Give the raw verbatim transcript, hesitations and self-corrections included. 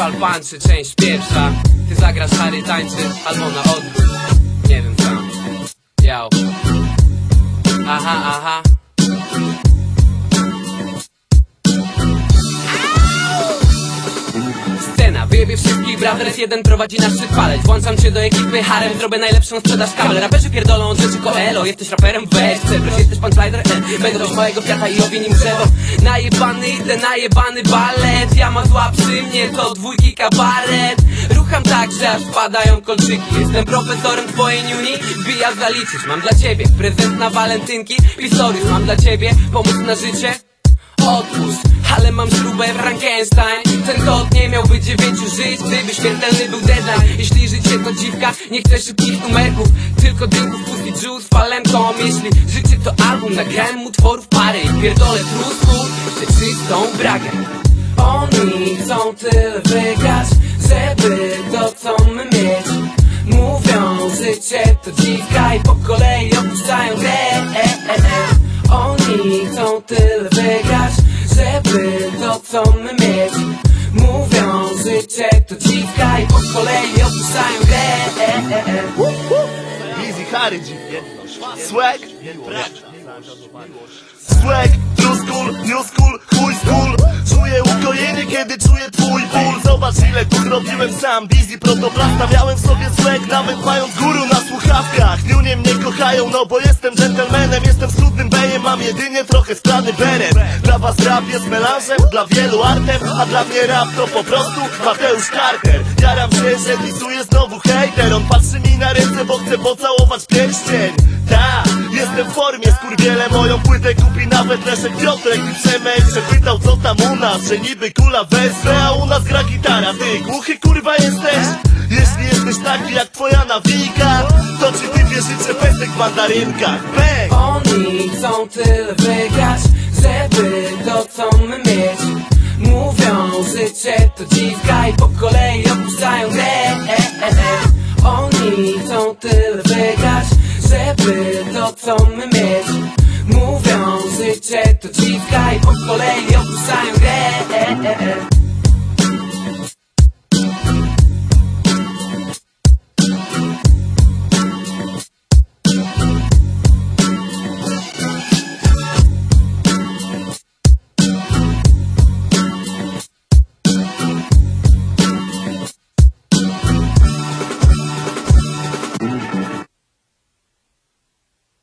Fal punch, część pierwsza. Ty zagrasz, Harry tańczy, albo na odwrót. Nie wiem sam. Yo. Aha, aha. Scena, wyjebie wszystkich, Brothers jeden prowadzi na szczyt palec. Włączam cię do ekipy, harem, zrobię najlepszą sprzedaż kabel. Raperzy pierdolą od rzeczy koelo, jesteś raperem, weź Cebrus, jesteś punchlider, e, będę być małego kwiata i owinim drzewo. Najebany, idę najebany balet. Ja ma zła przy mnie, to dwójki kabaret. Rucham tak, że aż spadają kolczyki. Jestem profesorem twojej niuni, wbija zaliczyć. Mam dla ciebie prezent na walentynki, pistorius, mam dla ciebie pomóc na życie. Odpuść, ale mam śrubę Frankenstein. Ten kod nie miałby dziewięciu żyć, gdyby śmiertelny był deadline. Jeśli życie to dziwka, nie chcę szybkich numerków, tylko drinków, pussy juice, palenką. Jeśli życie to album, nagrałem utworów parę i pierdolę trusku, chcę czystą bragę. Oni chcą tyle wygrać, żeby to co my mieć. Mówią, życie to dziwka i po kolei opuszczają grę. e, e, e. Oni chcą tyle wygrać, żeby to co my mieć. Mówią, życie to dziwka i po kolei opuszczają grę. e, e, e. Easy Harry dziwnie. Swag, swag, true school, new school, chuj school. Czuję ukojenie, kiedy czuję twój ból. Zobacz ile tu zrobiłem sam, busy protoplasta. Miałem w sobie swag, nawet mając guru na słuchawkach. Niunie mnie kochają, no bo jestem gentlemanem. Jestem schludnym bejem, mam jedynie trochę strany beret. Dla was rap jest melanżem, dla wielu artem, a dla mnie rap to po prostu Mateusz Carter. Jaram się, że disuje znowu hejter. On patrzy mi na ręce, bo chce pocałować pierścień. Ta, jestem w formie, skurwiele moją płytę kupi nawet Leszek Piotrek. I Przemek przepytał co tam u nas, że niby kula wesprze, a u nas gra gitara. Ty głuchy kurwa jesteś? Jeśli jesteś taki jak twoja nawika, to ci ty wierzycie pestek w mandarynkach. Bang! Oni chcą tyle wygrać, żeby to co my mieć. Mówią, życie to dziwka i po kolei opuszczają grę. e, e, e. Oni chcą tyle wygrać, żeby to co my mieć. Mówią, życie to dziwka i po kolei opuszczają grę. e, e, e.